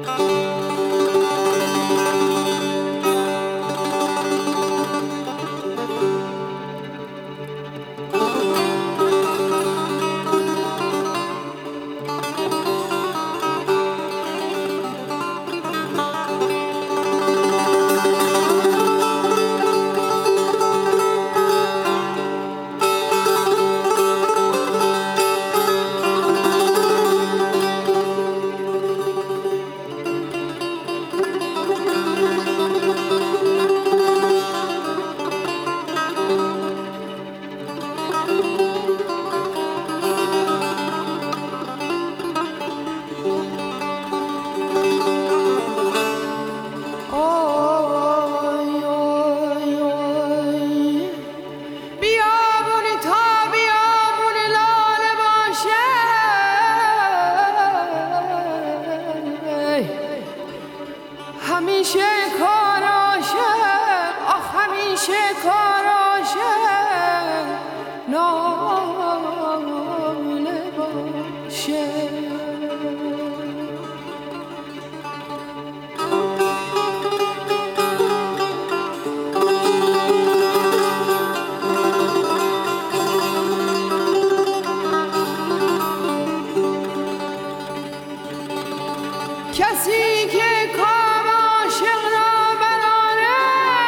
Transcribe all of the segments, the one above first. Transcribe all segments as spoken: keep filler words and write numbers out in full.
کسی که کام عاشق را براره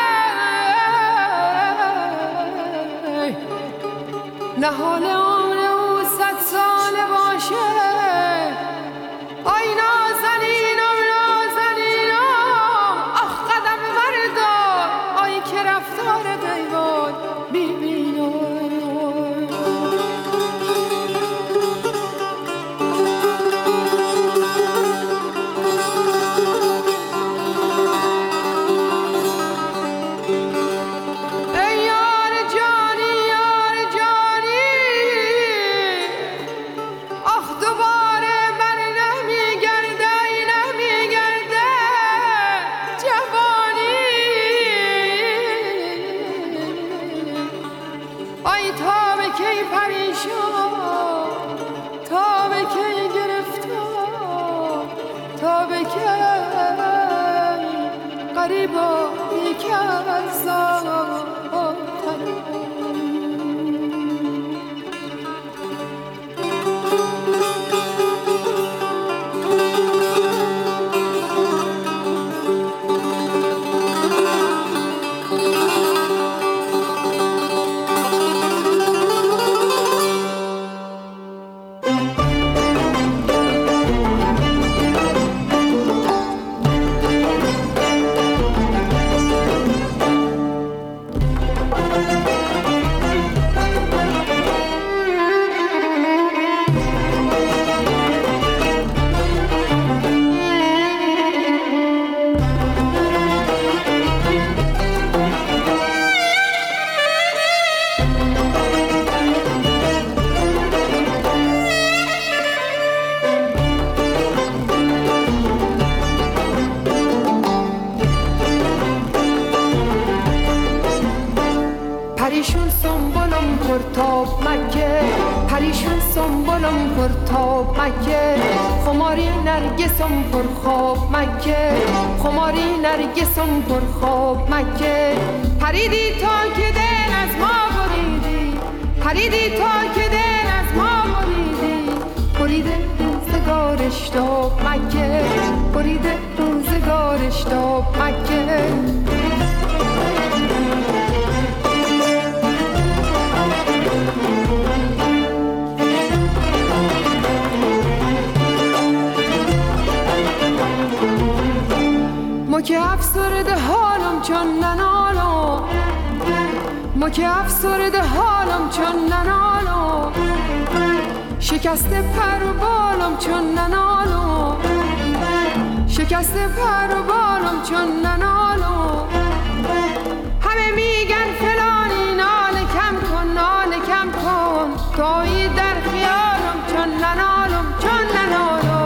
نهال عمر او صد ساله باشه. آی نازنینم نازنینم آخ قدم بردار آی که رفتار دیوان ببینم. قریبا یکی از پریشون سنبولم پرتاب مکه پریشون سنبولم پرتاب مکه خماری نرگسم پرخواب مکه خماری نرگسم پرخواب مکه پریدی تا که دل از ما بریدی پریدی تا که دل از ما بریدی بریده روزگارش تاب مکه بریده روزگارش تاب مکه. ما که افسرده حالم چون ننالم ما که افسرده حالم چون ننالم شکسته پر و بالم چون ننالم شکسته پر و بالم چون ننالم همه میگن فلانی ناله کم کن ناله کم کن تویی در خیالم چون ننالم چون ننالم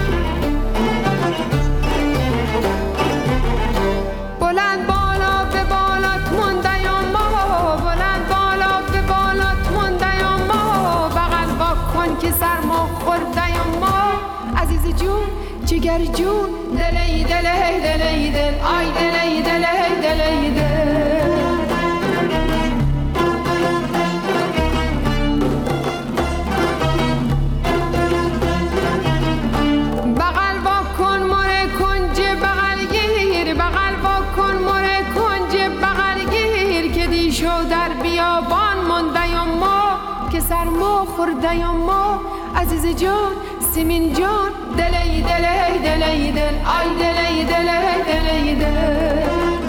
بلند بالا به بالات موندیم ما بلند بالا به بالات موندیم ما بغل با کن که سرما خوردیم ما عزیز جون جگر جون دلی دلی دلی دل آی دلی دلی دلی دل بغل با کن مره کنج بغل گیر بغل با کن مره کنج بغل گیر که دیشو در بیابان مندیم ما که سرما خوردیم ما عزیز جان سیمین جان دلی دلی دلی دل آی دلی دلی دلی دل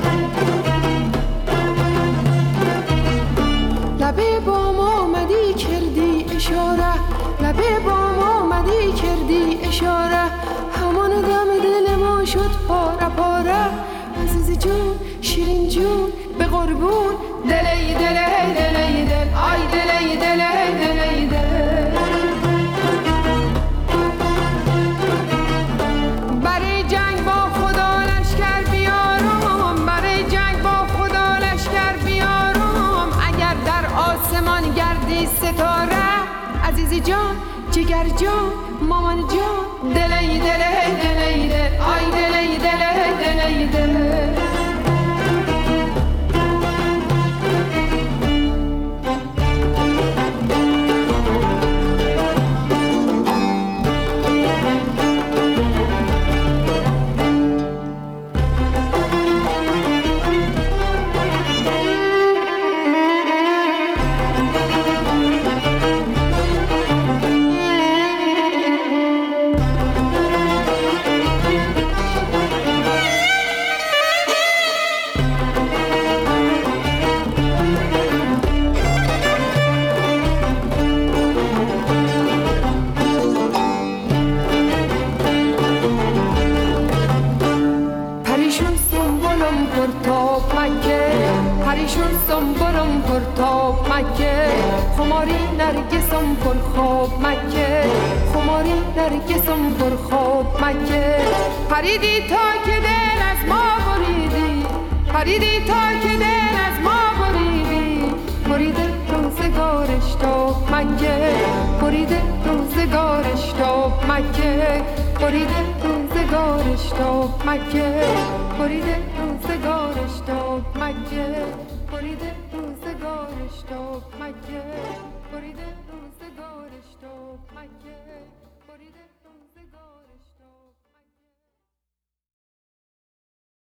لبه بام آمدی کردی اشاره لبه بام آمدی کردی اشاره همان دم دل ما شد پاره پاره عزیز جون شیرین جون به قربون دلی دلی دلی دل آی دلی دلی دلی دل برای جنگ با خدا لشکر بیارم برای جنگ با خدا لشکر بیارم اگر در آسمان گردی ستاره عزیز جان جگر جان مامان جان دلی دلی دلی دل آی دلی دلی دلی دل پریشون سنبولم پرتاب مکه خماری نرگسم پر خواب مکه خماری نرگسم پر خواب مکه پریدی تا که دل از ما بریدی پریدی تا که دل از ما بریدی بریده روزگارش تاب مکه بریده روزگارش تاب مکه بریده روزگارش تاب مکه بریده روزگارش تاب مکه بریده روزگارش تاب مکه بریده روزگارش تاب مکه بریده روزگارش